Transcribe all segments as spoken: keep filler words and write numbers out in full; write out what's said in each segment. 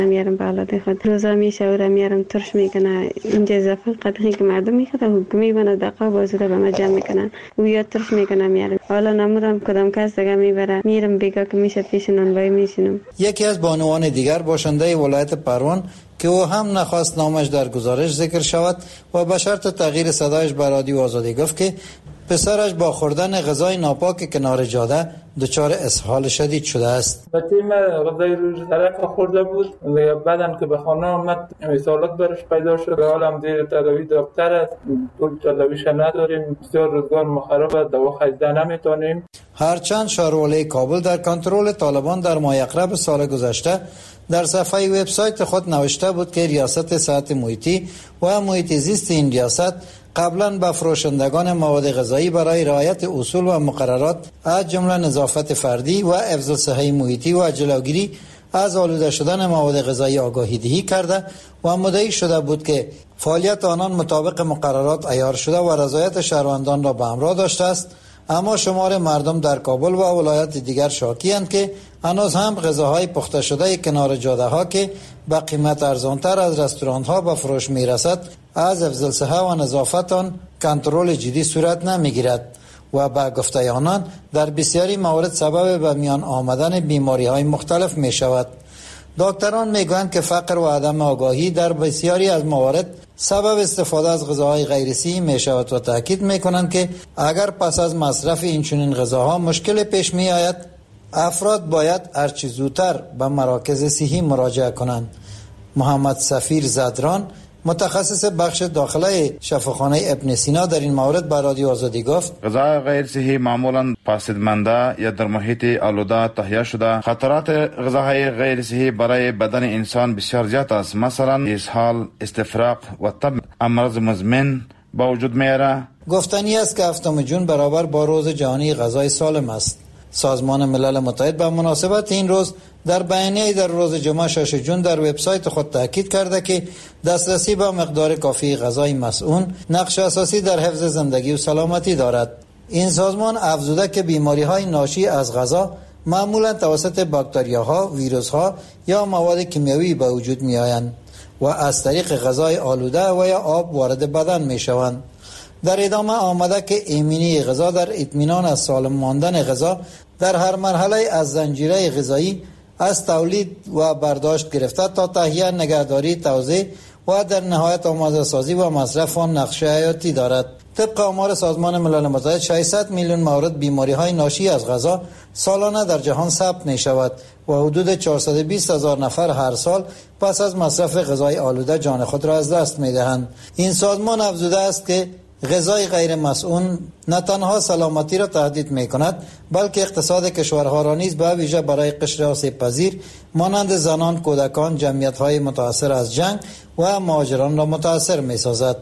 میارم بالا خود روزا میشه و میارم ترش میکنه اینجا اضافه قدری که مردم میخواد حکومی بنا دقیقا بازوده به ما جمع میکنن و یا ترش میکنه میارم حالا نمودم کدام کس دیگه میبره میرم بیگا که میشه پیش نانوایی میشینم. یکی از بانوان دیگر باشنده ولایت پروان که او هم نخواست نامش در گزارش ذکر شود و به شرط تغییر صدایش به رادیو آزادی گفت که پسرش با خوردن غذای ناپاک کنار جاده دچار اسهال شدید شده است. بچه من غذای روز طرف خورده بود بعدن که به خانه آمد اسهالات برش پیدا شد. حالم زیر تداوی دکتر است. طول تداویش نداریم. بسیار روزگار مخرب است. دوا خریده نمیتونیم. هرچند شهروالی کابل در کنترل طالبان در مایقرب سال گذشته در صفحه وبسایت خود نوشته بود که ریاست صحت محیطی و محیط زیست این ریاست قبلا به فروشندگان مواد غذایی برای رعایت اصول و مقررات از جمله نظافت فردی و حفظ صحه محیطی و جلوگیری از آلوده شدن مواد غذایی آگاهی دهی کرده و مدعی شده بود که فعالیت آنان مطابق مقررات عیار شده و رضایت شهروندان را به همراه داشته است. اما شمار مردم در کابل و ولایات دیگر شاکی‌اند که هنوز هم غذاهای پخته شده کنار جاده ها که به قیمت ارزانتر از رستوران ها به فروش می رسد از حفظ صحه و نظافت آن کنترل جدی صورت نمی گیرد و به گفته آنان در بسیاری موارد سبب به میان آمدن بیماری های مختلف می شود. دکتران می گویند که فقر و عدم آگاهی در بسیاری از موارد سبب استفاده از غذاهای غیر صحی می شود و تاکید می کنند که اگر پس از مصرف این چنین غذاها مشکل پیش می آید افراد باید هرچه زودتر به مراکز صحی مراجعه کنند. محمد سفیر زدران متخصص بخش داخله شفاخانه ابن سینا در این مورد به رادیو آزادی گفت غذای غیر صحی معمولا فاسدمانده یا در محیط آلوده تهیه شده. خطرات غذاهای غیر صحی برای بدن انسان بسیار زیاد است. مثلا اسهال، استفراغ و تب امراض مزمن با وجود میاره. گفتنی است که هفتم جون برابر با روز جهانی غذای سالم است. سازمان ملل متحد به مناسبت این روز در بیانیه‌ای در روز جمعه شش جون در وبسایت خود تاکید کرده که دسترسی به مقدار کافی غذای مسئول نقش اساسی در حفظ زندگی و سلامتی دارد. این سازمان افزوده که بیماری‌های ناشی از غذا معمولا توسط باکتریاها، ویروس‌ها یا مواد کیمیایی به وجود می‌آیند و از طریق غذای آلوده و یا آب وارد بدن می‌شوند. در ادامه آمده که ایمنی غذا در اطمینان از سالم ماندن غذا در هر مرحله از زنجیره غذایی از تولید و برداشت گرفته تا تهیه، نگهداری، توزیع و در نهایت آماده سازی و مصرف آن نقش حیاتی دارد. طبق آمار سازمان ملل متحد ششصد میلیون مورد بیماری های ناشی از غذا سالانه در جهان ثبت می شود و حدود چهارصد و بیست هزار نفر هر سال پس از مصرف غذای آلوده جان خود را از دست می دهند. این سازمان افزوده است که غذای غیر مسئول نه تنها سلامتی را تهدید می کند بلکه اقتصاد کشورها را نیز به ویژه برای قشر آسیب پذیر مانند زنان، کودکان، جمعیت های متاثر از جنگ و مهاجران را متاثر می سازد.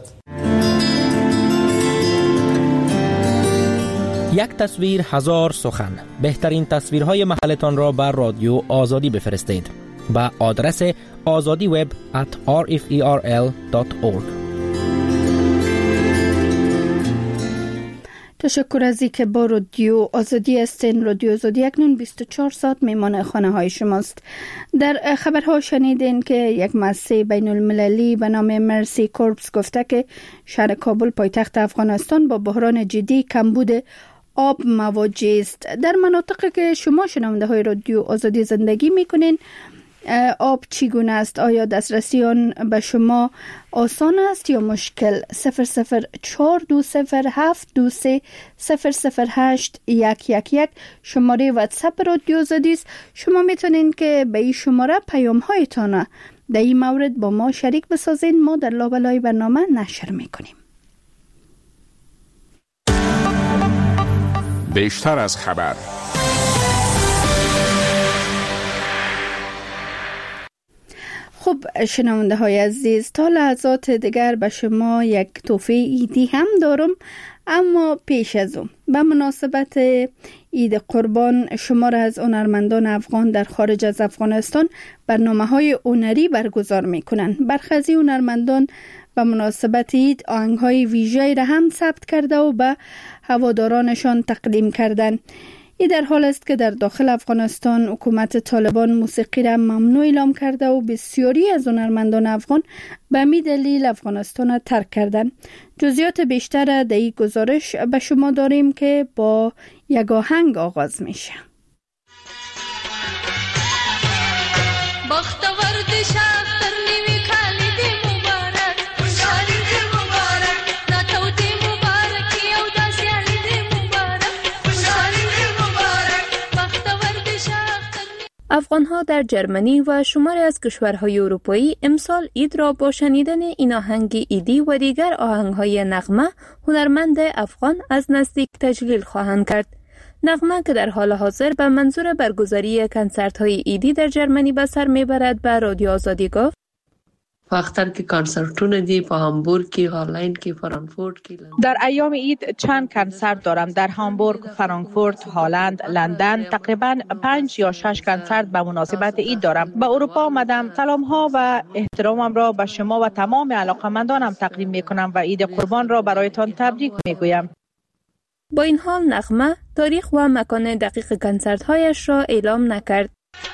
یک تصویر هزار سخن. بهترین تصویرهای محلتان را بر رادیو آزادی بفرستید به آدرس آزادی وب ات آر اف ای آر ال دات اورگ. تشکر از اینکه با رادیو آزادی هستین. رادیو آزادی اکنون بیست و چهار ساعت میمان خانه های شماست. در خبرها شنیدین که یک مؤسسه بین المللی به نام مرسی کورپس گفته که شهر کابل پایتخت افغانستان با بحران جدی کمبود آب مواجه است. در مناطقی که شما شنونده های رادیو آزادی زندگی میکنین آب چگونه است؟ آیا دسترسی آن به شما آسان است یا مشکل؟ صفر صفر چهار دو صفر هفت دو سه صفر صفر هشت یک یک یک شماره واتساپ رادیو آزادی است. شما میتونین که به این شماره پیام هایتان در این مورد با ما شریک بسازین. ما در لابلای برنامه نشر میکنیم. بیشتر از خبر. خب شنونده های عزیز، تا لحظات دیگر به شما یک تحفه عیدی هم دارم، اما پیش از اون به مناسبت عید قربان شما را از هنرمندان افغان در خارج از افغانستان برنامه های هنری برگزار می کنند. برخی از هنرمندان به مناسبت عید آهنگ های ویژه‌ای را هم ثبت کرده و به هوادارانشان تقدیم کردند. این در حال است که در داخل افغانستان حکومت طالبان موسیقی را ممنوع اعلام کرده و بسیاری از هنرمندان افغان به همین دلیل افغانستان را ترک کردند. جزئیات بیشتر در این گزارش به شما داریم که با یک آهنگ آغاز میشه. افغان‌ها در جرمنی و شماری از کشورهای اروپایی امسال عید را با شنیدن این آهنگ عیدی و دیگر آهنگ‌های نغمه هنرمند افغان از نزدیک تجلیل خواهند کرد. نغمه که در حال حاضر به منظور برگزاری کنسرت‌های عیدی در جرمنی به سر می‌برد به رادیو آزادی گفت: وقتر که کنسرتونه دی په هامبورگ کې، هالند کې، فرانکفورت کې. در ایام عید چند کنسرت دارم در هامبورگ، فرانکفورت، هالند، لندن. تقریبا پنج یا شش کنسرت به مناسبت عید دارم. به اروپا آمدم. سلام ها و احترامم را به شما و تمام علاقه‌مندانم تقدیم می‌کنم و عید قربان را برایتان تبریک می‌گویم. با این حال نغمه تاریخ و مکان دقیق کنسرت‌هایش را اعلام نکرد.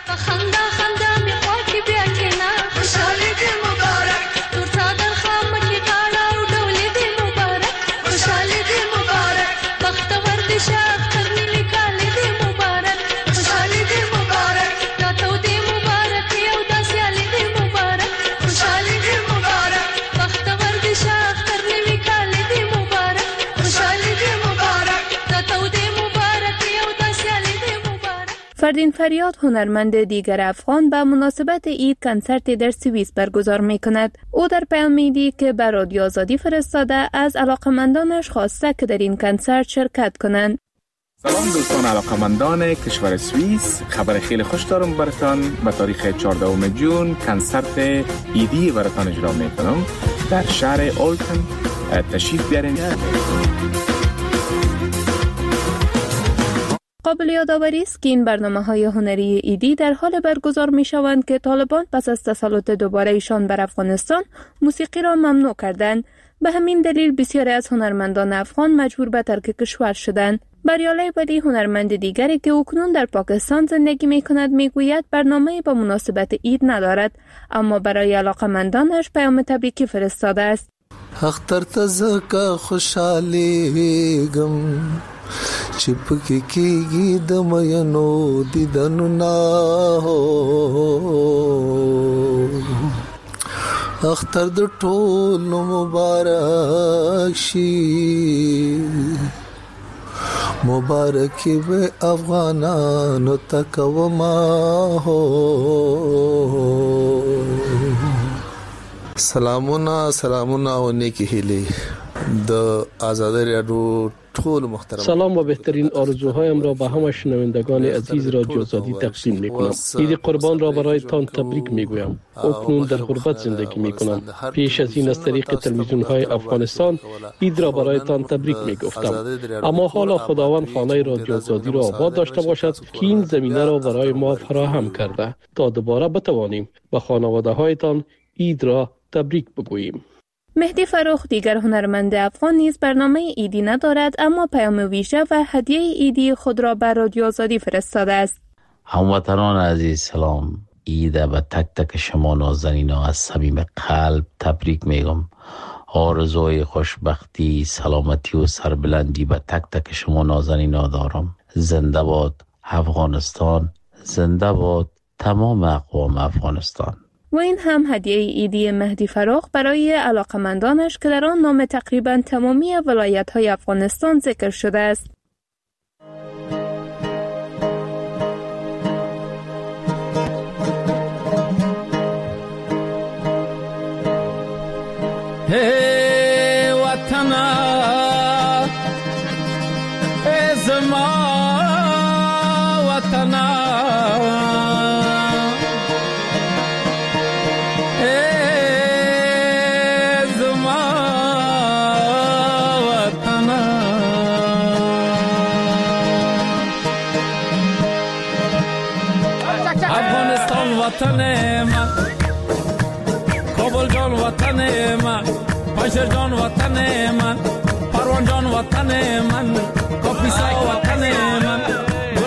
فردین فریاد هنرمند دیگر افغان به مناسبت عید کنسرتی در سوئیس برگزار می کند. او در پیامی که به رادیو آزادی فرستاده از علاقمندانش خواسته که در این کنسرت شرکت کنند. سلام دوستان علاقمندان کشور سوئیس، خبر خیلی خوش دارم براتان. به تاریخ چهاردهم جون کنسرت عیدی براتان اجرا می کنم در شهر اولتن. تشریف بیارین. قابل یادآوری است که این برنامه‌های هنری عیدی در حال برگزار می‌شوند که طالبان پس از تسلط دوباره ایشان بر افغانستان موسیقی را ممنوع کردند. به همین دلیل بسیاری از هنرمندان افغان مجبور به ترک کشور شدند. بریالی ولی هنرمند دیگری که اکنون در پاکستان زندگی می‌کند می‌گوید برنامه‌ای به مناسبت عید ندارد، اما برای علاقه‌مندانش پیام تبریکی فرستاده است. اختر تزکا خوشحالیګم چپکی کیږي د مینو دیدنو نا اختر د ټولو مبارک شي مبارکی به افغانانو تکوما سلامونه سلامونه و نیکی هیلی د آزادی رادیو ټول محترم سلام و بهترین آرزوهایم را به همه شنوندگان عزیز رادیو آزادی تقدیم می‌کنم. عید قربان را برایتان تبریک می‌گویم. اکنون در غربت زندگی می‌کنم. پیش از این از طریق تلویزیون‌های افغانستان عید را برایتان تبریک می‌گفتم. اما حالا خداوند خانه رادیو آزادی را آباد داشته باشد که این زمینه را برای ما فراهم کرده تا دوباره بتوانیم به خانواده‌هایتان عید را تبریک بگوییم. مهدی فروخ دیگر هنرمند افغان نیز برنامه عیدی ندارد، اما پیام ویژه و هدیه عیدی خود را بر رادیو آزادی فرستاده است. هموطنان عزیز سلام. عید به تک تک شما نازنینا از صمیم قلب تبریک میگم. آرزوی خوشبختی، سلامتی و سربلندی به تک تک شما نازنینا دارم. زنده باد افغانستان، زنده باد تمام اقوام افغانستان. و این هم هدیه عیدی مهدی فروخ برای علاقمندانش که در آن نام تقریبا تمامی ولایت‌های افغانستان ذکر شده است. hey وطنا ای زما وطنا وطن من کابل جان وطن من پنشر جان وطن من پروان جان وطن من کاپیسا وطن من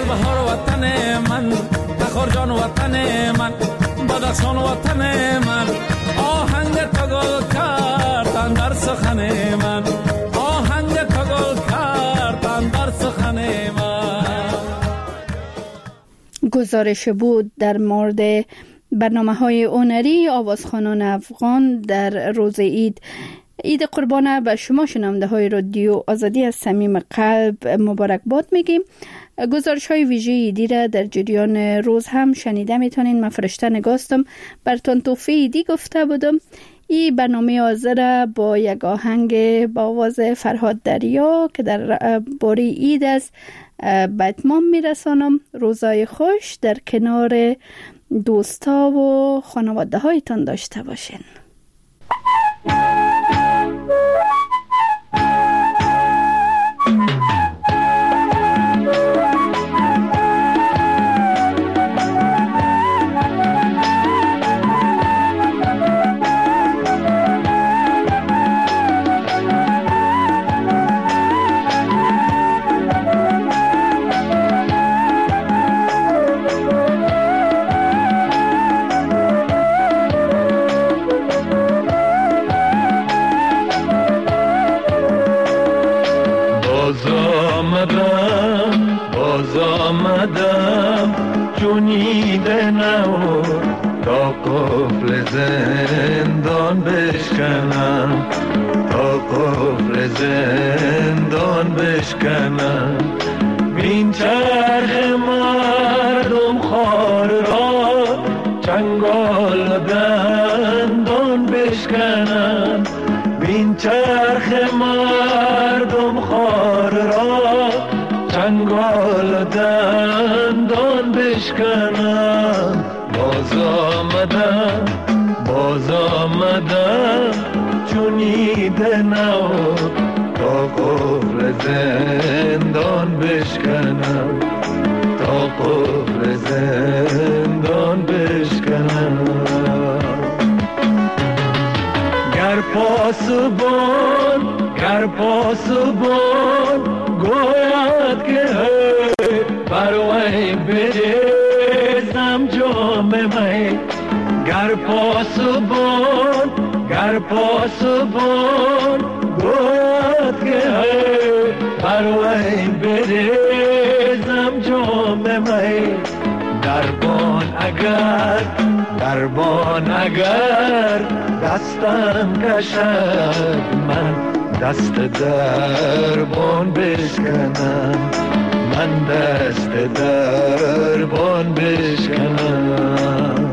وطن من، تخار جان وطن من، بدخشان وطن من، آهنگ تو گل کردن در سخن من، آهنگ تو گل کردن در سخن من. گزارش بود در مورد برنامه های هنری آوازخوانان افغان در روز عید. عید قربانه به شما شنونده های رادیو آزادی از صمیم قلب مبارکباد میگیم. گزارش های ویژه ایدی را در جریان روز هم شنیده میتونین. من فرشته نگاستم براتون توفیق ایدی گفته بودم. این برنامه حاضر با یک آهنگ با آواز فرهاد دریا که در باری عید است به اتمام میرسانم. روزای خوش در کنار دوستا و خانواده هایتان داشته باشین. جونیده نو تا قفل زندان بشکنم، تا قفل زندان بشکنم. بین چرخ مردم خار را چنگال دندان بشکنم، بین چرخ مردم خار را چنگال دندان بشکنم. باز آمدم باز آمدم چونیده نو تا قفل زندان بشکنم، تا قفل زندان بشکنم. گر پاسبان گر پاسبان گوید که بروی بریزم جام می، گر پاسبان گر پاسبان گوید که بروی بریزم جام می. دربان اگر دربان اگر دستم کشد من دست دربان بشکنم، من دست دربان بشکنم.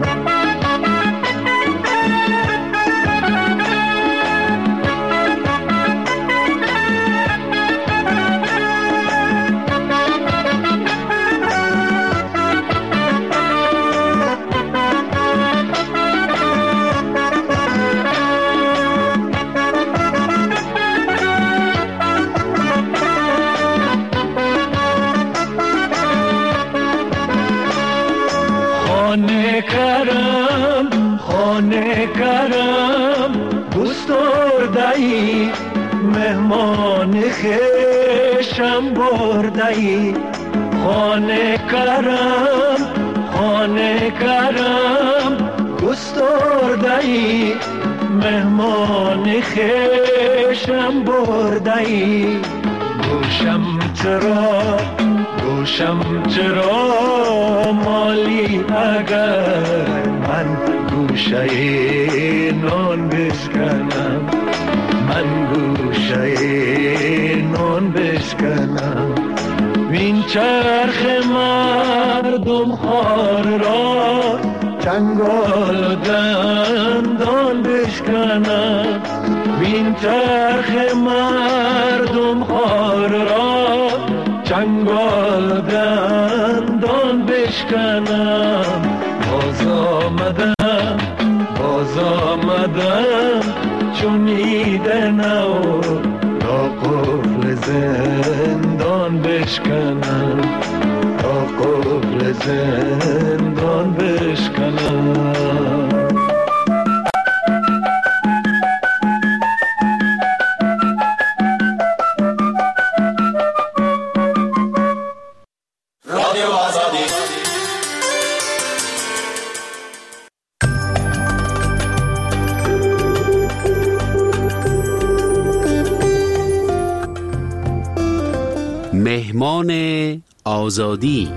کرم خانه کرم گسترده‌ای، مهمان خویشم برده‌ای. خانه کرم خانه کرم گسترده‌ای، مهمان خویشم برده‌ای. گوشم چرا گوشم چرا مالی اگر من گوشه نان بشکنم، من گوشه نان بشکنم. وین چرخ مردم خار را چنگال دندان بشکنم، وین چرخ مردم خار را چنگال دندان بشکنم. باز آمدم باز آمدم چونیده نو تا قفل زندان بشکنم، تا قفل زندان بشکنم. رادیو آزادی مهمان آزادی.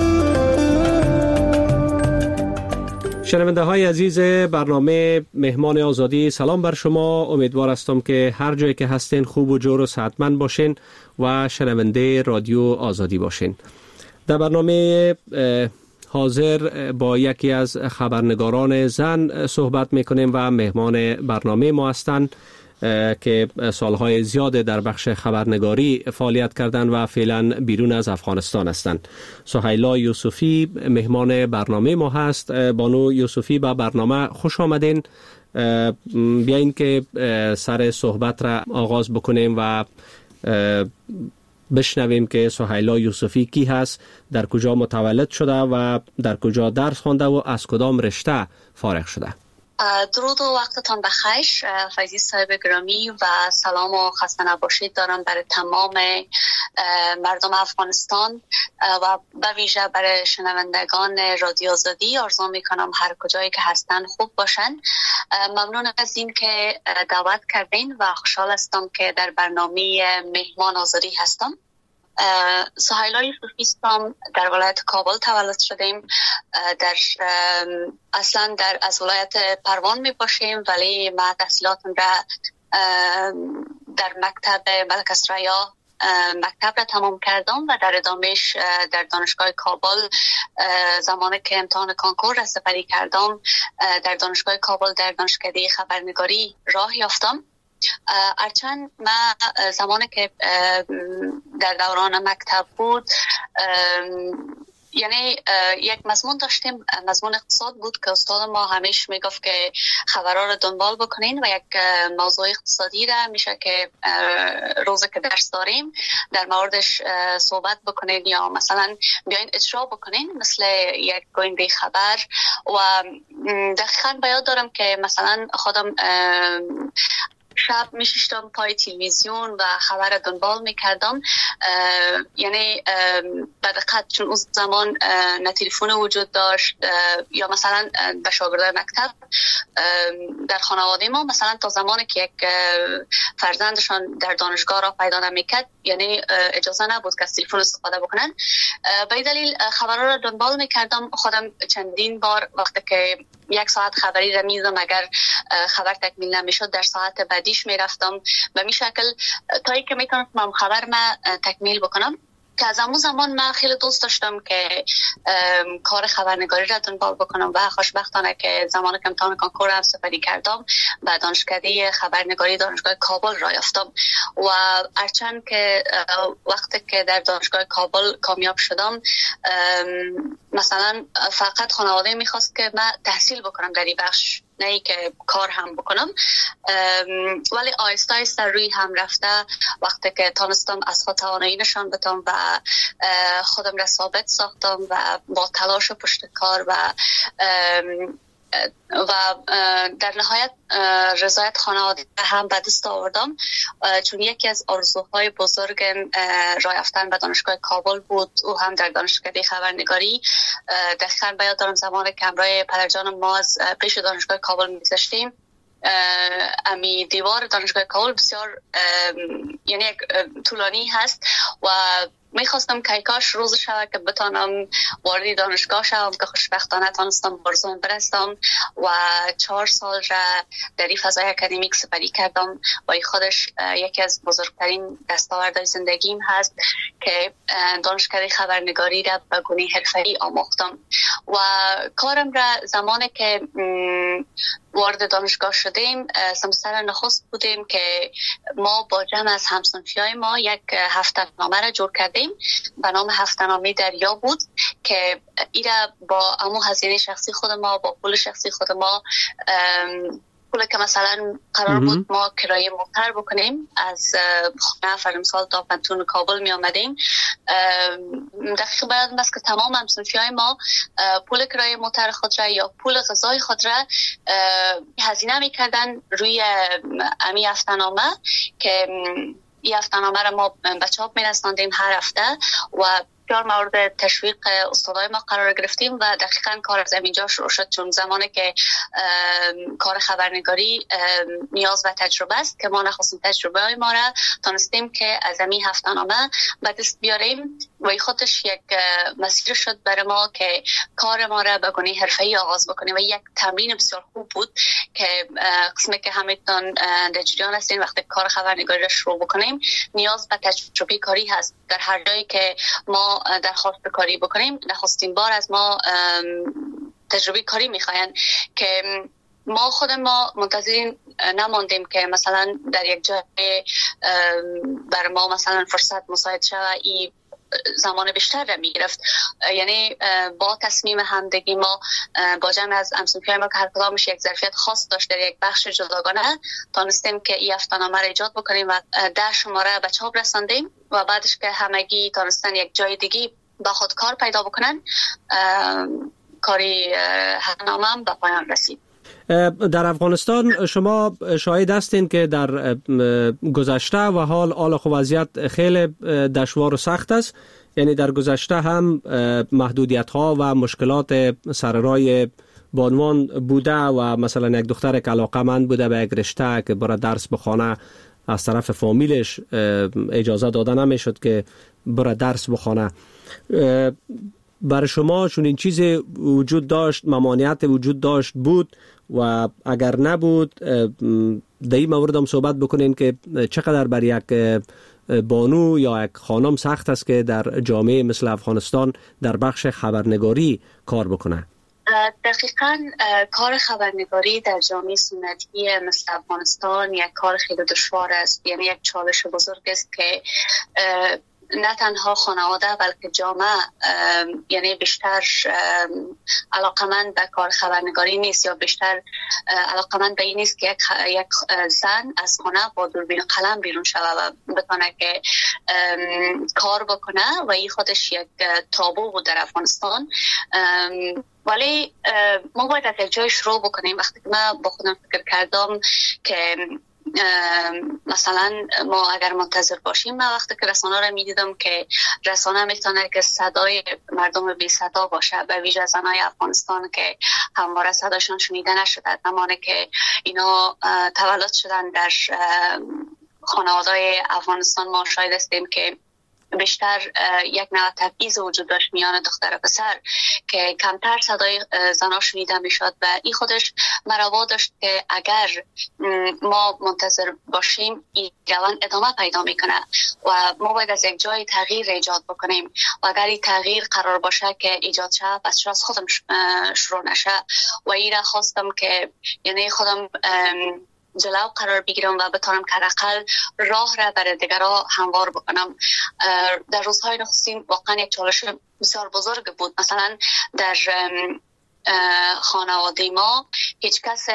شنونده های عزیز برنامه مهمان آزادی، سلام بر شما. امیدوار هستم که هر جایی که هستین خوب و جور و صحتمند باشین و شنونده رادیو آزادی باشین. در برنامه حاضر با یکی از خبرنگاران زن صحبت میکنیم و مهمان برنامه ما هستند که سالهای زیاد در بخش خبرنگاری فعالیت کردند و فعلا بیرون از افغانستان هستند. سهیلا یوسفی مهمان برنامه ما هست. بانو یوسفی با برنامه خوش آمدین. بیاین که سر صحبت را آغاز بکنیم و بشنویم که سهیلا یوسفی کی هست، در کجا متولد شده و در کجا درس خوانده و از کدام رشته فارغ شده. درود و وقتتان بخیر فیضی صاحب گرامی و سلام و خسته نباشید دارم برای تمام مردم افغانستان و به ویژه برای شنوندگان رادیو آزادی. آرزو میکنم هر کجایی که هستن خوب باشن. ممنون از این که دعوت کردین و خوشحال هستم که در برنامه مهمان آزادی هستم. سهیلا یوسفی هستم، در ولایت کابل تولد شدیم. در اصلا در از ولایت پروان می باشیم، ولی ما تحصیلاتم را در مکتب ملک اسریا مکتب را تمام کردم و در ادامهش در دانشگاه کابل زمانی که امتحان کنکور را سپری کردم در دانشگاه کابل در دانشکده خبرنگاری راه یافتم. هرچند ما زمانی که در دوران مکتب بود یعنی یک مضمون داشتیم، مضمون اقتصاد بود که استاد ما همیشه میگفت که خبرها رو دنبال بکنین و یک موضوع اقتصادی را میشه که روزی که درس داریم در موردش صحبت بکنین یا مثلا بیاین اجرا بکنین مثل یک گوینده خبر. و دقیقاً به یاد دارم که مثلا خودم شب میشیشتم پای تلویزیون و خبر دنبال میکردم. یعنی به دقت چون اون زمان نه تلفن وجود داشت یا مثلا به شاگردای مکتب در خانواده ما مثلا تا زمانی که یک فرزندشان در دانشگاه را پیدا نمیکرد یعنی اجازه نبود که از تلفن استفاده بکنن. به این دلیل خبرها را دنبال میکردم. خودم چندین بار وقتی که یک ساعت خبری را میزم اگر خبر تکمیل نمیشد در ساعت بعدیش میرفتم به می شکل تایی که میتونستم خبر ما تکمیل بکنم. که از همون زمان من خیلی دوست داشتم که کار خبرنگاری را دنبال بکنم و خوشبختانه که زمانی که امتحان کنکور هم سپری کردم و دانشکده خبرنگاری دانشگاه کابل را یافتم. و هرچند که وقتی که در دانشگاه کابل کامیاب شدم مثلا فقط خانواده میخواست که من تحصیل بکنم در این بخش، نه ای که کار هم بکنم، ولی آیسته آیسته روی هم رفته وقتی که تانستم از خود توانایی نشان بدم و خودم را ثابت ساختم و با تلاش و پشت کار و و در نهایت رضایت خانواده هم به دست آوردم، چون یکی از آرزوهای بزرگم راه یافتن به دانشگاه کابل بود. او هم در دانشکده خبرنگاری. دقیقاً به یاد دارم زمانی که همراه پدرجانم ما از پیش دانشگاه کابل می‌گذشتیم، امی دیوار دانشگاه کابل بسیار یعنی یک طولانی هست و میخواستم که کاش روز شود که بتانم وارد دانشگاه شوم که خوشبختانه تانستم برزوم برستم و چهار سال را در این فضای اکادمیک سپری کردم و خودش یکی از بزرگترین دستاوردهای زندگیم هست که دانشکده خبرنگاری را به گونه حرفه‌ای آموختم. و کارم را زمانی که وارد دانشگاه شدیم سمستر نخست بودیم که ما با جمع از همصنفیای ما یک هفته‌نامه را جور کردیم به نام هفته‌نامه دریا بود که ایرا با امو هزینه شخصی خود ما با پول شخصی خود ما پول که مثلا قرار بود ما کرایه موتر بکنیم از خونه فرمسال تا پنتون کابل می آمدیم. دقیق باید است که تمام همصنفی های ما پول کرایه موتر خود را یا پول غذای خود را هزینه می کردن روی امی هفته‌نامه که این هفته‌نامه را ما به چاپ می رساندیم هر هفته و بسیار مورد تشویق استادای ما قرار گرفتیم و دقیقاً کار از اینجا شروع شد، چون زمانی که کار خبرنگاری نیاز و تجربه است که ما نخواستیم تجربه های ما را تانستیم که از این هفته‌نامه به دست بیاریم و این خودش یک مسیر شد برای ما که کار ما را به گونه حرفه‌ای آغاز بکنیم و یک تمرین بسیار خوب بود که قسمی که همتون در جریان هستین وقتی کار خبرنگاری را شروع بکنیم نیاز به تجربه کاری هست. در هر جایی که ما درخواست کاری بکنیم نخستین بار از ما تجربه کاری میخواین که ما خود ما منتظر نماندیم که مثلا در یک جای بر ما مثلا فرصت مساعد شود ای زمان بیشتر را میگرفت. یعنی با تصمیم همدگی ما با جمع از همسنفیای ما که هر کدامش یک ظرفیت خاص داشت در یک بخش جداگانه تانستیم که این هفته‌نامه را ایجاد بکنیم و ده شماره به چاپ رساندیم و بعدش که همگی تانستن یک جای دیگه با خود کار پیدا بکنن کاری هفته‌نامه هم به پایان رسید. در افغانستان شما شاهد هستین که در گذشته و حال حال خو وضعیت خیلی دشوار و سخت است. یعنی در گذشته هم محدودیت ها و مشکلات سر راه بانوان بوده و مثلا یک دختر که علاقه‌مند بوده به یک رشته که برای درس بخونه از طرف فامیلش اجازه داده نمیشد که برای درس بخونه. برای شما چون این چیز وجود داشت، ممانعت وجود داشت بود و اگر نبود در این مورد هم صحبت بکنین که چقدر بر یک بانو یا یک خانم سخت است که در جامعه مثل افغانستان در بخش خبرنگاری کار بکنه؟ دقیقاً کار خبرنگاری در جامعه سنتی مثل افغانستان یک کار خیلی دشوار است. یعنی یک چالش بزرگ است که نه تنها خانواده بلکه جامعه یعنی بیشتر علاقمند به کار خبرنگاری نیست یا بیشتر علاقمند به این نیست که یک, یک زن از خانه با دوربین قلم بیرون شوه و بتونه که کار بکنه و این خودش یک تابو بود در افغانستان. ولی ما باید از یک جای شروع بکنیم. وقتی که من با خودم فکر کردم که مثلا ما اگر منتظر باشیم، من وقتی که رسانه را میدیدم که رسانه میتونه که صدای مردم بی صدا باشه، به ویژه زنای افغانستان که همواره صداشون شنیده نشده، زمانی که اینا تولد شدن در خانواده‌های افغانستان ما شاهد هستیم که بیشتر یک نوع تبعیض وجود داشت میان دختر و پسر که کمتر صدای زنا شنیده میشد و این خودش مروا داشت که اگر ما منتظر باشیم این روند ادامه پیدا میکنه و ما باید از یک جای تغییر ایجاد بکنیم و اگر این تغییر قرار باشه که ایجاد شه پس چرا از خودم شروع نشه و این را خواستم که یعنی خودم جلو قرار بگیرم و بتونم که حداقل راه را برای دیگرها هموار بکنم. در روزهای نخستین واقعا یک چالش بسیار بزرگ بود. مثلا در خانواده ما هیچ کس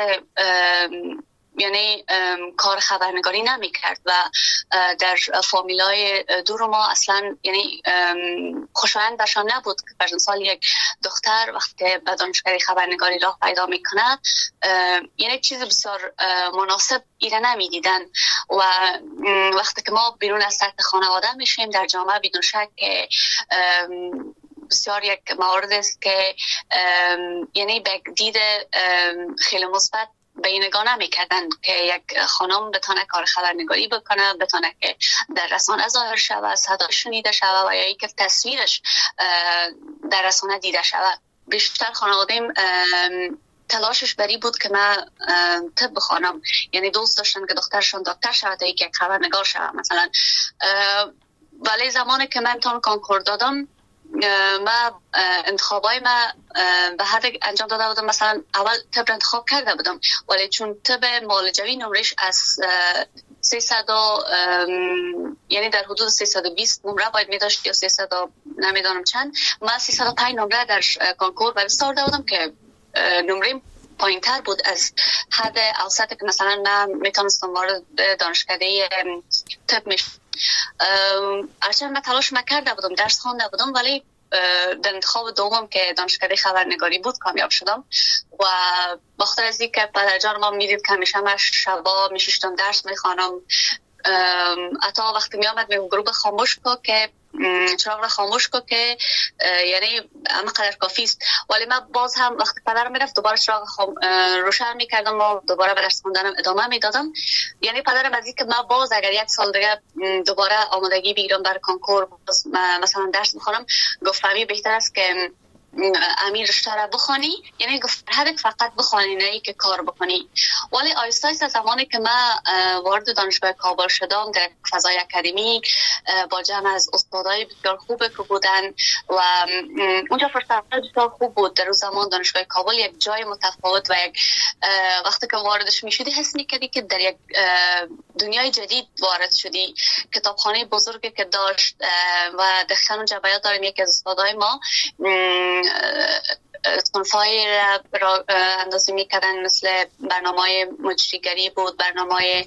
یعنی کار خبرنگاری نمی کرد و در فامیلای دور ما اصلا یعنی خوشایند برشان نبود که پر سال یک دختر وقتی به دانشگاه خبرنگاری راه پیدا میکنه یعنی چیز بسیار مناسب ایره نمی دیدن و وقتی که ما بیرون از سطح خانواده میشیم در جامعه بدون شک که بسیار یک مورد است که یعنی به دید خیلی مثبت به این نگاه نمی‌کردن که یک خانم بتونه کار خبرنگاری بکنه، بتونه که در رسانه ظاهر شود، صداش شنیده شود و یا ای که تصویرش در رسانه دیده شود. بیشتر خانواده‌ام تلاشش بری بود که من طب بخوانم، یعنی دوست داشتن که دخترشون دکتر شود تا یک خبرنگار شود مثلا. ولی زمانی که من تون کنکور دادم من انتخابای من به حد انجام داده بودم، مثلا اول طب انتخاب کرده بودم ولی چون طب معالجوی نمرش از سیصد یعنی در حدود سیصد و بیست نمره باید می داشت یا سیصد نمیدانم چند، من سیصد و پنج نمره در کنکور باید داده بودم که نمره پایین تر بود از حد اوسط که مثلا من میتونستم وارد دانشکده طب میشم. هرچند من تلاش نکرده بودم، درس خوانده بودم ولی در انتخاب دوم که دانشکده خبرنگاری بود کامیاب شدم و بخاطر از اینکه پدرجان ما میدید که همیشه من شبا میشیشتم درس میخوانم، حتی وقتی میامد میگم گروه خاموش کو که چراغ را خاموش کن که یعنی همقدر کافی است. ولی من باز هم وقتی پدرم میرفت دوباره چراغ خام... روشن میکردم و دوباره به درس خوندنم ادامه میدادم. یعنی پدرم از اینکه من باز اگر یک سال دیگه دوباره آمادگی بگیرم برای کنکور مثلا درس بخونم، گفت فهمی بهتر است که امیر رشته را بخوانی، یعنی گفت هدف فقط بخوانی نه ای که کار بکنی. ولی آیسته آیسته زمانی که من وارد دانشگاه کابل شدم در فضای اکادمیک با جمع از استادای بسیار خوبه که بودن و اونجا فرصت بسیار خوب بود. در روز زمان دانشگاه کابل یک جای متفاوت و یک وقتی که واردش میشدی حس میکردی که در یک دنیای جدید وارد شدی. کتابخانه بزرگی که داشت و دقیقاً اونجا بیاد داریم یکی از استادای ما صنفای را اندازه می کردن، مثل برنامه مجریگری بود، برنامه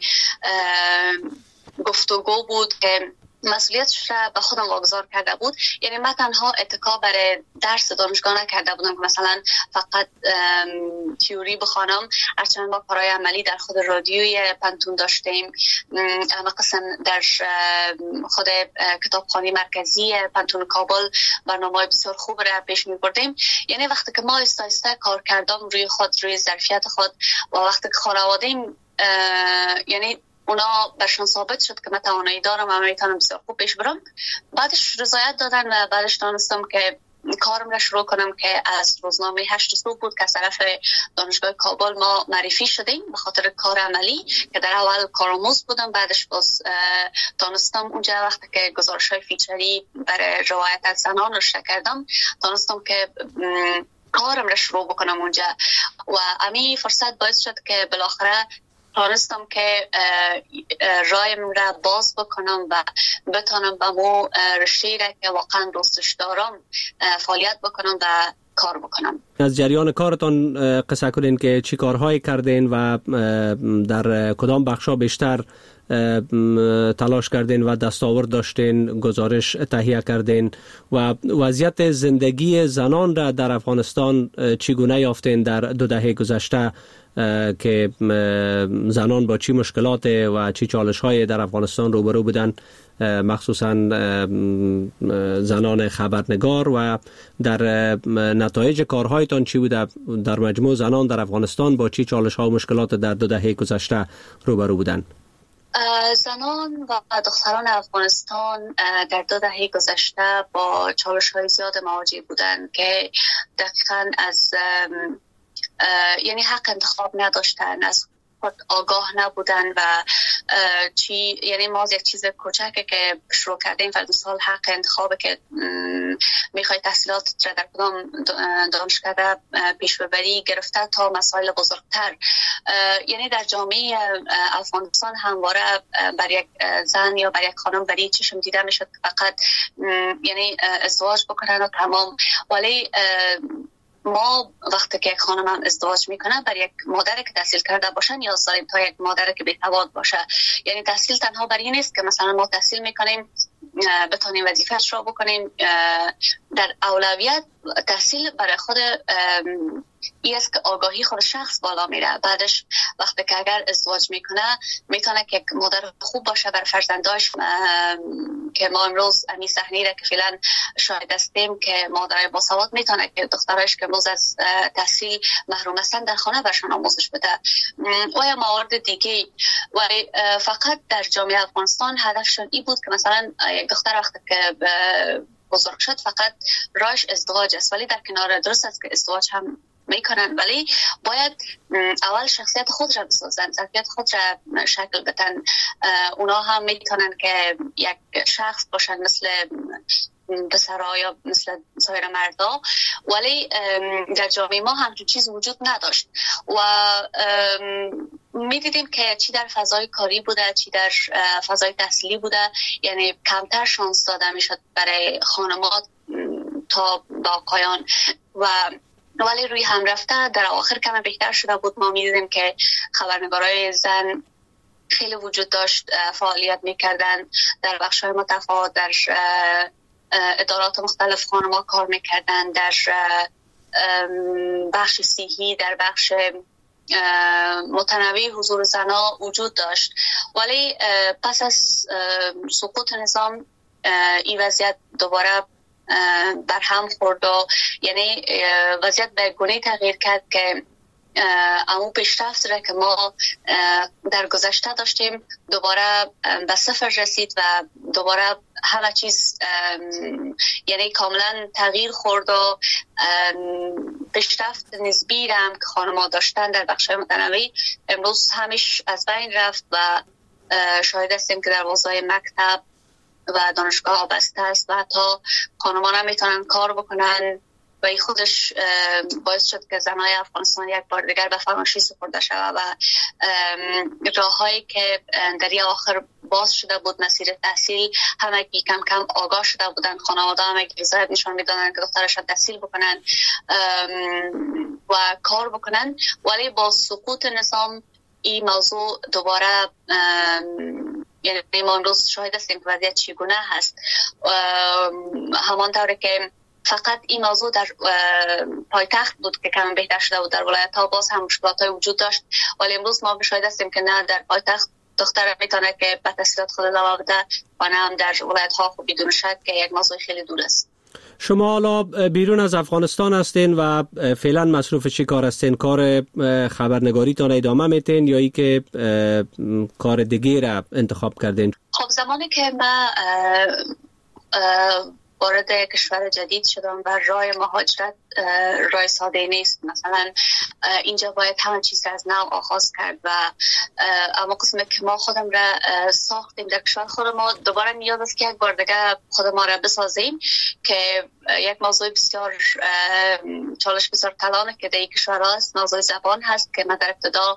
گفتگو بود که مسئولیتش را به خودم واگذار کرده بود. یعنی من تنها اتکا برای درس دانشگاه نکرده بودم که مثلا فقط تیوری بخوانم، هرچند ما کارهای عملی در خود رادیوی پنتون داشتیم، اما قسم در خود کتابخانه مرکزی پنتون کابل برنامه بسیار خوب را پیش می بردیم. یعنی وقتی که ما آیسته آیسته کار کردم روی خود، روی ظرفیت خود و وقتی که خانواده‌ام یعنی اونا برشان ثابت شد که من توانایی دارم و میتونم بسیار خوب پیش برم، بعدش رضایت دادن و بعدش دانستم که کارم را شروع کنم که از روزنامه هشت صبح بود که از طرف دانشگاه کابل ما معرفی شدیم به خاطر کار عملی که در اول کارآموز بودم. بعدش باز دانستم اونجا وقتی که گزارش‌های فیچری برای روایت از زنان نوشته کردم، دانستم که کارم را شروع بکنم اونجا و امی فرصت باعث شد که بالاخره تانستم که رایم را باز بکنم و بتانم به مو رشته را که واقعا دوستش دارم فعالیت بکنم و کار بکنم. از جریان کارتان قصه کنین که چی کارهایی کردین و در کدام بخشا بیشتر تلاش کردین و دستاورد داشتین، گزارش تهیه کردین و وضعیت زندگی زنان را در افغانستان چگونه یافتین در دو دهه گذشته که زنان با چی مشکلات و چی چالش‌های در افغانستان روبرو بودن، مخصوصا زنان خبرنگار، و در نتایج کارهایتان چی بوده؟ در مجموع زنان در افغانستان با چی چالش‌ها و مشکلات در دو دهه گذشته روبرو بودن؟ زنان و دختران افغانستان در دو دهه گذشته با چالش‌های زیاد مواجه بودند که دقیقاً از یعنی حق انتخاب نداشتن، از خود آگاه نبودن و چی یعنی ما یک چیز کوچکه که شروع کردیم فرض مثال حق انتخابه که میخوای تحصیلات را در کدام دانشگاه پیش ببری گرفته تا مسائل بزرگتر. یعنی در جامعه افغانستان همواره بر یک زن یا بر یک خانم بری چشم دیده میشد فقط یعنی ازدواج بکنن و تمام. ولی ما وقتی که یک خانم هم ازدواج میکنه بر یک مادر که تحصیل کرده باشه نیاز داریم تا یک مادر که بی‌سواد باشه. یعنی تحصیل تنها برای این نیست که مثلا ما تحصیل میکنیم بتونیم وظیفه‌اش را بکنیم، در اولویت تحصیل برای خود این است که آگاهی خود شخص بالا میره. بعدش وقتی که اگر ازدواج میکنه میتونه که مادر خوب باشه بر فرزنداش، که ما امروز امی صحنه را که فعلا شاهد هستیم که مادر باسواد میتونه که دخترایش که امروز از تحصیل محروم هستن در خانه برشان آموزش بده و یا موارد دیگه. و فقط در جامعه افغانستان هدفشون این بود که مثلا یک دختر وقتی که بزرگ شد فقط راهش ازدواج است، ولی در کنار درست است که ازدواج هم میکنن، ولی باید اول شخصیت خود را بسازن، ظرفیت خود را شکل بدن. اونا هم میتونن که یک شخص باشن مثل پسرها یا مثل سایر مردا، ولی در جامعه ما همچون چیز وجود نداشت و میدیدیم که چی در فضای کاری بوده چی در فضای تحصیلی بوده، یعنی کمتر شانس داده میشد برای خانمات تا با آقایان و ولی روی هم رفته در آخر کم بهتر شده بود. ما میدیدیم که خبرنگارای زن خیلی وجود داشت، فعالیت میکردن در بخش‌های متفاوت، در ادارات مختلف خانم‌ها کار میکردن، در بخش صحی، در بخش متنوع حضور زنها وجود داشت. ولی پس از سقوط نظام این وضعیت دوباره بر هم خورد و یعنی وضعیت به گونه تغییر کرد که اما پیشرفت را که ما در گذشته داشتیم دوباره به صفر رسید و دوباره همه چیز یعنی کاملا تغییر خورد و پیشرفت نسبی را هم که خانم‌ها داشتن در بخش‌های متنوع امروز همیش از بین رفت و شاهد هستیم که در حوزه مکتب و دانشگاه بسته است و حتی خانم‌ها نمیتونن کار بکنن و این خودش باعث شد که زنای افغانستان یک بار دیگر به فراموشی سپرده شود و راههایی که در این آخر باز شده بود مسیر تحصیل همه که کم کم آگاه شده بودن، خانواده همه که رضایت نشان میدادن که دخترشان تحصیل بکنن و کار بکنن، ولی با سقوط نظام این موضوع دوباره یعنی ما امروز شاهد هستیم که وضعیت چگونه هست. همان طوری که فقط این موضوع در پایتخت بود که کم بهتر شده بود، در ولایت ها باز هم مشکلات های وجود داشت، ولی امروز ما شاهد هستیم که نه در پایتخت دختر میتونه که به تحصیلات خود ادامه بده و نه هم در ولایت ها خب بدون شک که یک موضوع خیلی دور است. شما حالا بیرون از افغانستان هستین و فعلا مصروف چی کار هستین؟ کار خبرنگاری تان ادامه میتین یا ای که کار دیگه را انتخاب کردین؟ خب زمانی که ما وارد کشور جدید شدم و راه مهاجرت راه ساده نیست، مثلا اینجا باید همه چیز از نو آغاز کرد و اما قسمت که ما خودم را ساختیم در کشور خود ما دوباره نیاز است که یک بار دیگه خود ما را بسازیم که یک موضوع بسیار چالش بسیار کلانه که در این کشور هست موضوع زبان هست که من در ابتدا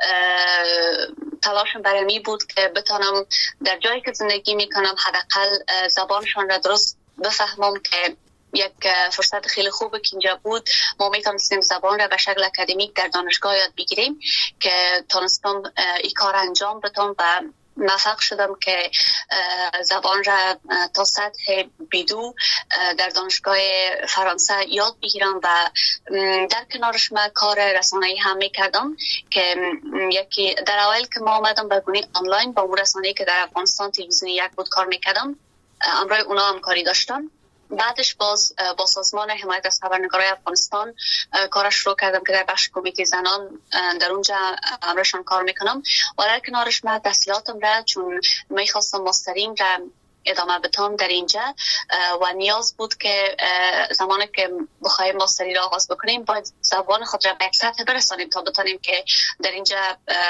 تلاشم برای می بود که بتانم در جایی که زندگی می کنم حداقل زبانشان را درست بفهمم که یک فرصت خیلی خوبه که اینجا بود ما میتونستیم زبان را به شکل اکادمیک در دانشگاه یاد بگیریم که تونستم این کار انجام بدم و موفق شدم که زبان را تا سطح بیدو در دانشگاه فرانسه یاد بگیرم و در کنارش من کار رسانه‌ای هم میکردم که یکی در اول که ما آمدم به گونه آنلاین با اون رسانه‌ای که در افغانستان تلویزیونی یک بود کار میکردم امروی اونا هم کاری داشتن. بعدش باز با سازمان حمایت از خبرنگارای افغانستان کارش شروع کردم که در بخش کمیته زنان در اونجا امرشان کار میکنم و در کنارش من تحصیلاتم را چون میخواستم ماستریم را ادامه بدم در اینجا و نیاز بود که زمانی که بخوایم ماستری را آغاز بکنیم باید زبان خود را به یک سطح برسانیم تا بتانیم که در اینجا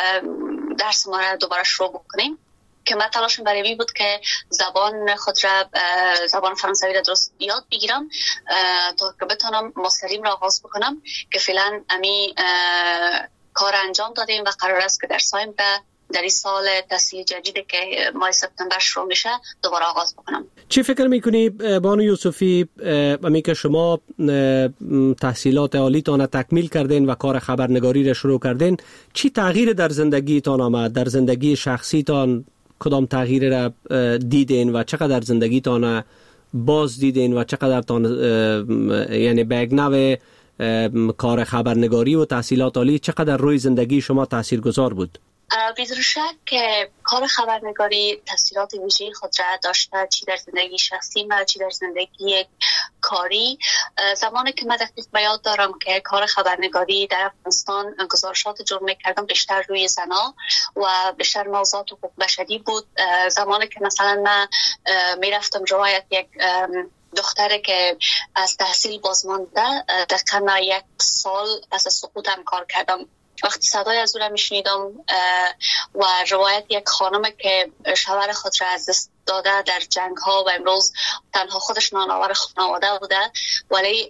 درس ما را دوباره شروع بکنیم که من تلاشم برای این بود که زبان خود را زبان فرانسوی را درست یاد بگیرم تا که بتونم ماستریم را آغاز بکنم که فعلا امی کار انجام دادیم و قرار است که در سایمبر در این سال تحصیل جدیدی که ماه سپتامبر شروع میشه دوباره آغاز بکنم. چی فکر میکنی بانو یوسفی امی که شما تحصیلات عالیتان تکمیل کردین و کار خبرنگاری را شروع کردین، چی تغییر در زندگیتان آمد؟ در زندگی شخصیتان کدام تغییر را دیدین و چقدر زندگیتان باز دیدین و چقدر تان یعنی به نوع کار خبرنگاری و تحصیلات عالی چقدر روی زندگی شما تاثیرگذار بود؟ بدون شک که کار خبرنگاری تاثیرات ویژه‌ای خود را داشته، چی در زندگی شخصی ما چی در زندگی کاری. زمانی که من دقیق به یاد دارم که کار خبرنگاری در افغانستان گزارشات جمع می‌کردم بیشتر روی زنا و بیشتر موضوعات حقوق بشری بود. زمانی که مثلا من میرفتم روایت یک دختره که از تحصیل بازمانده دقیقا یک سال پس از سقوطم کار کردم، وقتی صدای از او را میشنیدم و روایت یک خانم که شوهر خود را از دست داده در جنگ ها و امروز تنها خودش نانآور خانواده بوده ولی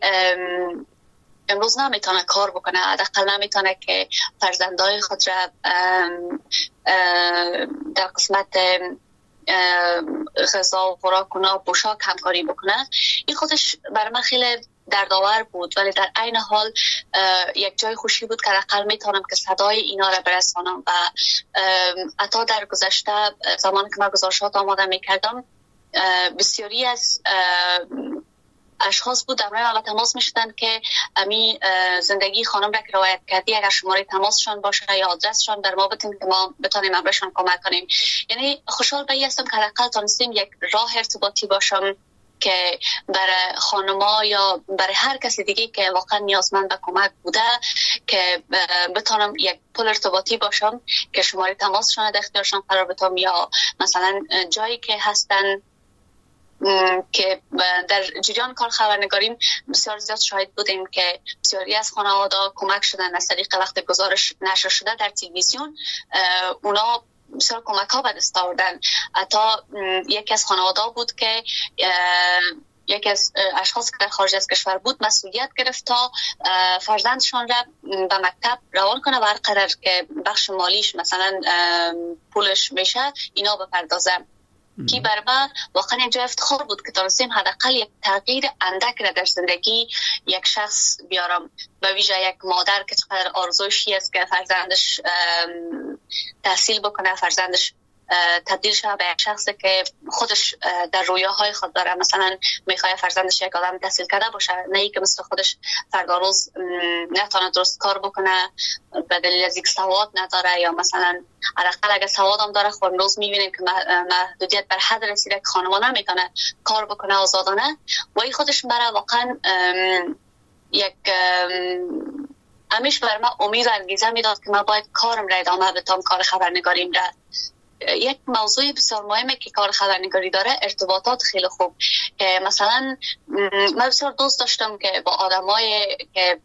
امروز نمیتونه کار بکنه، حداقل نمیتونه که فرزندای خود را در قسمت غذا و خوراک و پوشاک همکاری بکنه. این خودش برای من خیلی دردآور بود ولی در عین حال یک جای خوشی بود که حداقل میتونم که صدای اینا را برسانم و حتی در گذشته زمانی که من گزارشات آماده میکردم بسیاری از اشخاص بود در ما تماس میشدن که امی زندگی خانم را که روایت کردی اگر شماره تماسشان باشه یا آدرسشان در ما بتیم که ما بتونیم امرشان کمک کنیم. یعنی خوشحال به هستم که حداقل تونستیم یک راه ارتباطی باشم که برای خانما یا برای هر کسی دیگه که واقعا نیازمند به کمک بوده که بتونم یک پل ارتباطی باشم که شماره تماسشان در اختیارشان قرار بدم یا مثلا جایی که هستن که در جریان کار خبرنگاریم بسیار زیاد شاهد بودیم که بسیاری از خانواده کمک شدن از طریق وقت گزارش نشر شده در تلویزیون. اونا بسیار کمک ها به دست آوردن. حتی یکی از خانواده بود که یکی از اشخاص که در خارج از کشور بود مسئولیت گرفت تا فرزندشان را به مکتب روان کنه و هر قدر که بخش مالیش مثلا پولش میشه اینا بپردازه. کی بر ما واقعا یک جای افتخار بود که تونستیم حداقل یک تغییر اندک را در زندگی یک شخص بیارم، به ویژه یک مادر که چقدر آرزوشی است که فرزندش تحصیل بکنه، فرزندش تبدیل شده به یک شخصی که خودش در رویاهای خود داره، مثلا میخواد فرزندش یک آدم تحصیل کرده باشه، نه ای که مثل خودش فردا روز نتونه درست کار بکنه به دلیل از اینکه سواد نداره، یا مثلا حداقل اگه سواد هم داره خود روز میبینیم که محدودیت بر حد رسیده که خانمان نمیکنه کار بکنه آزادانه. و این خودش برای واقعا یک همیشه بر ما امید و انگیزه میداد که من باید کارم را ادامه بدم، کار خبرنگاریم را. یک موضوع بسیار مهمه که کار خبرنگاری داره ارتباطات خیلی خوب. مثلا من بسیار دوست داشتم که با آدمای که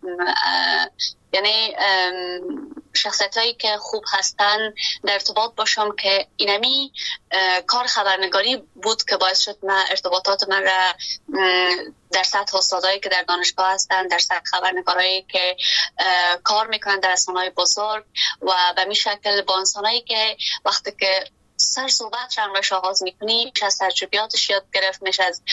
یعنی شخصیتایی که خوب هستن در ارتباط باشم که اینمی کار خبرنگاری بود که باعث شد من ارتباطات من را در سطح استادایی که در دانشگاه هستن، در سطح خبرنگارایی که کار میکنن در رسانه‌های بزرگ و به می شکل با انسانایی که وقتی که سر صحبت رنگش آغاز میکنی میشه از تجربیاتش یاد گرفت، میشه از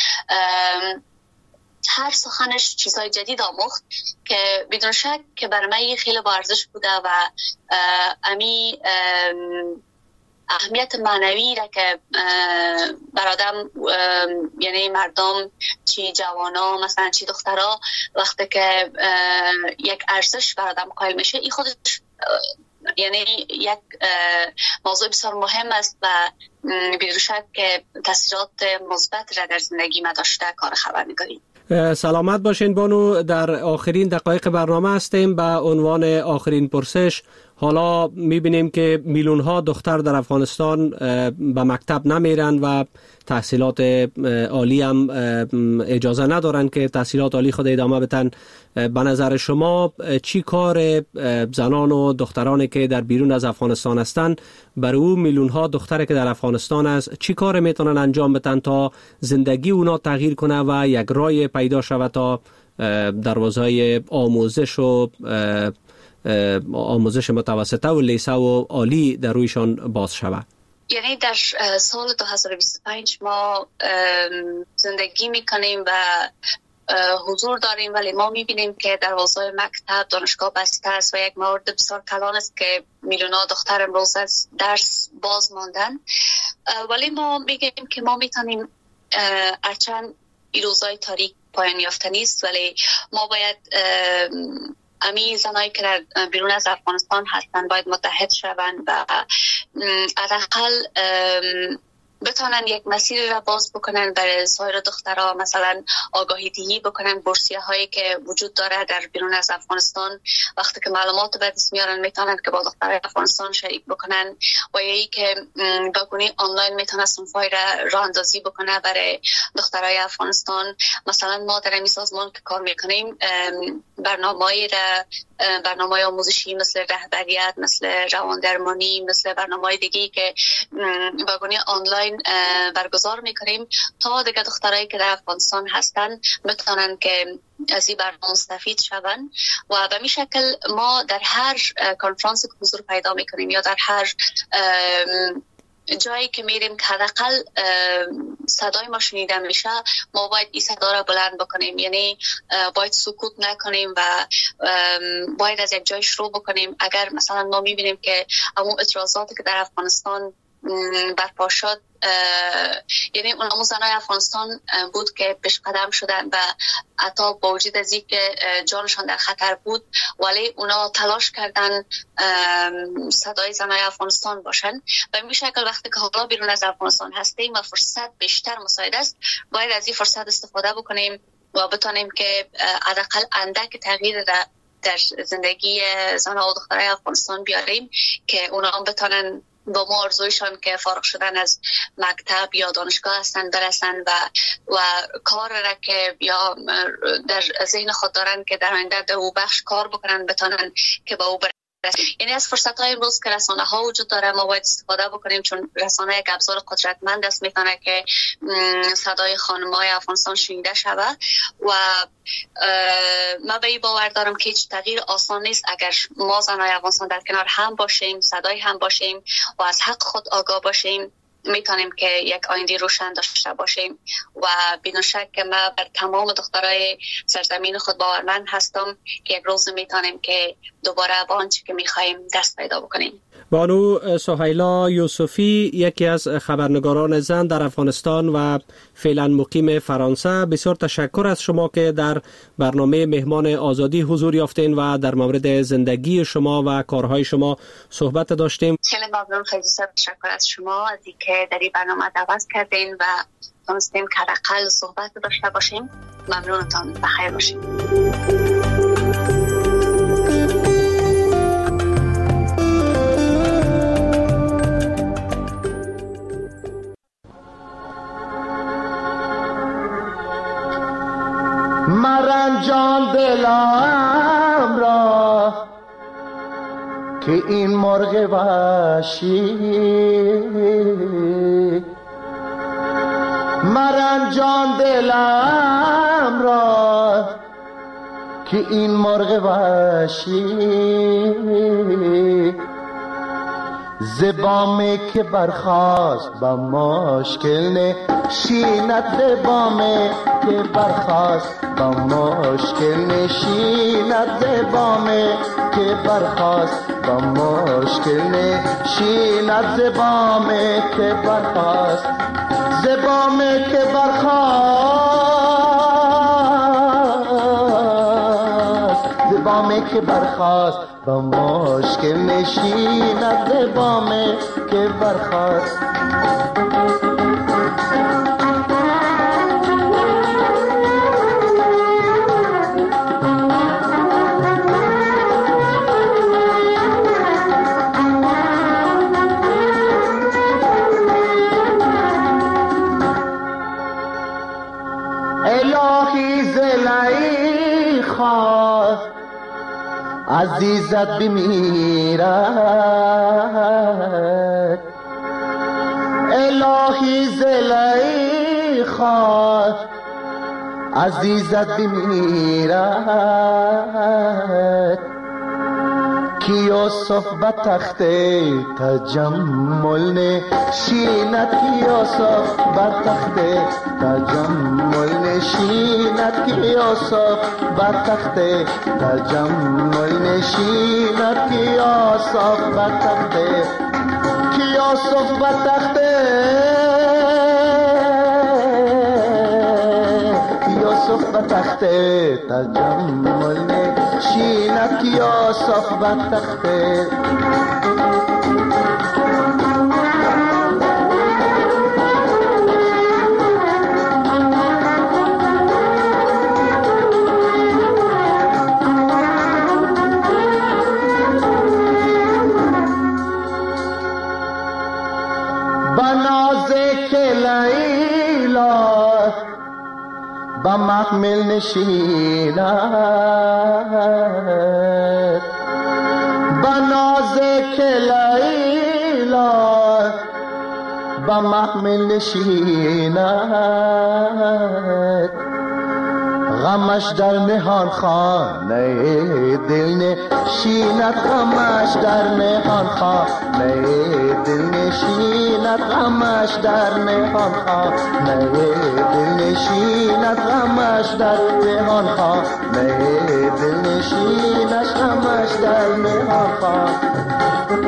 هر سخنش چیزهای جدید آموخت که بدون شک که برای من خیلی با ارزش بوده و امی اهمیت معنوی را که برادم یعنی مردم چی جوانا مثلا چی دخترها وقتی که یک ارزش برادم قائل میشه این خودش یعنی یک موضوع بسیار مهم است و بدون شک که تاثیرات مثبت را در زندگی ما داشته کار خبرنگاری. سلامت باشین بانو، در آخرین دقایق برنامه هستیم. به عنوان آخرین پرسش، حالا میبینیم که میلیون ها دختر در افغانستان به مکتب نمیرن و تحصیلات عالی هم اجازه ندارن که تحصیلات عالی خود ادامه بدن. به نظر شما چی کار زنان و دخترانی که در بیرون از افغانستان هستند برای اون میلیون ها دختری که در افغانستان است چی کار میتونن انجام بدن تا زندگی اونا تغییر کنه و یک راه پیدا شود تا دروازهای آموزش و آموزش متوسطه و لیسه و عالی در رویشان باز شود؟ یعنی در سال دو هزار و بیست و پنج ما زندگی میکنیم و حضور داریم، ولی ما میبینیم که دروازه‌های مکتب دانشگاه بسته است و یک مورد بسیار کلان است که میلیون‌ها دختر امروز از درس باز ماندن. ولی ما میگیم که ما میتونیم هرچند این روزهای تاریک پایان یافتنی است، ولی ما باید امی زنایی که در بیرون از افغانستان هستن باید متحد شوند و حداقل بتونن یک مسیر را باز بکنن برای سایر دخترها، مثلا آگاهی دهی بکنن بورسیه هایی که وجود داره در بیرون از افغانستان. وقتی که معلومات به دست میارن میتونن که با دخترای افغانستان شریک بکنن و یکی که با گونه آنلاین میتونن صنفای را راه اندازی بکنه برای دخترای افغانستان. مثلا ما در این سازمان که کار میکنیم برنامه‌ای را برنامه آموزشی مثل رهبریت، مثل رواندرمانی، مثل برنامه‌های دیگه‌ای که با گونه آنلاین برگزار میکنیم تا دیگه دخترایی که در افغانستان هستن بتونن که از این برنامه مستفید شون. و به می شکل ما در هر کنفرانس که حضور پیدا میکنیم یا در هر جایی که میریم که حداقل صدای ما شنیده میشه، ما باید این صدا را بلند بکنیم، یعنی باید سکوت نکنیم و باید از یک جای شروع بکنیم. اگر مثلا ما میبینیم که همون اعتراضاتی که در افغانستان برپا شد، یعنی اون زنای افغانستان بود که پیش قدم شدن و حتی با وجود از اینکه جانشان در خطر بود ولی اونا تلاش کردن صدای زنای افغانستان باشن و این شکل وقتی که حالا بیرون از افغانستان هستیم و فرصت بیشتر مساعد است باید از این فرصت استفاده بکنیم و بتانیم که حداقل اندک تغییر در زندگی زنها و دخترای افغانستان بیاریم که اونا هم بتانن با ما آرزویشان که فارغ شدن از مکتب یا دانشگاه هستن برسن و و کار را که یا در ذهن خود دارن که در آینده در او بخش کار بکنن بتانن که با او برسن. یعنی از فرصت های امروز که رسانه ها وجود داره ما باید استفاده بکنیم چون رسانه یک ابزار قدرتمند است میتونه که صدای خانم های افغانستان شنیده شود و ما به این باور دارم که هیچ تغییر آسان نیست اگر ما زنای افغانستان در کنار هم باشیم، صدای هم باشیم و از حق خود آگاه باشیم میتونیم که یک آینده روشن داشته باشیم و بدون شک که ما بر تمام دخترای سرزمین خود باورمند هستم که یک روز میتونیم که دوباره با آنچه که میخوایم دست پیدا بکنیم. بانو سهیلا یوسفی یکی از خبرنگاران زن در افغانستان و فعلا مقیم فرانسه، بسیار تشکر از شما که در برنامه مهمان آزادی حضور یافتین و در مورد زندگی شما و کارهای شما صحبت داشتیم. خیلی ممنون، خیلی تشکر از شما از اینکه در این برنامه دعوت کردین و تونستیم که حداقل صحبت داشته باشیم. ممنونتان، بخیر باشید. مرنجان دلم را که این مرغ وحشی مرنجان دلم را که این مرغ وحشی زبامه که برخاست با مشکل نشیند زبامه که برخاست با مشکل نشیند زبامه که برخاست با مشکل نشیند زبامه که برخاست زبامه که برخاست زبامه که برخاست با مشکل نشیند زبامه که برخاست عزیزت بمیرد الهی زلیخا عزیزت بمیرد که یوسف به تخت تجمل نشیند که یوسف به تخت تجمل نشیند که یوسف به تخت تجمل نشیند که یوسف به تخت که یوسف به تخت یوسف به تخت تجمل نشیند که یوسف به تخت با محمل نشیند با نازک لیلا با محمل نشیند غمش در نهان خانه دل نشیند غمش در نهان خانه دل نشیند غمش در نهان خانه دل نشیند غمش در نهان خانه دل نشیند غمش در نهان خانه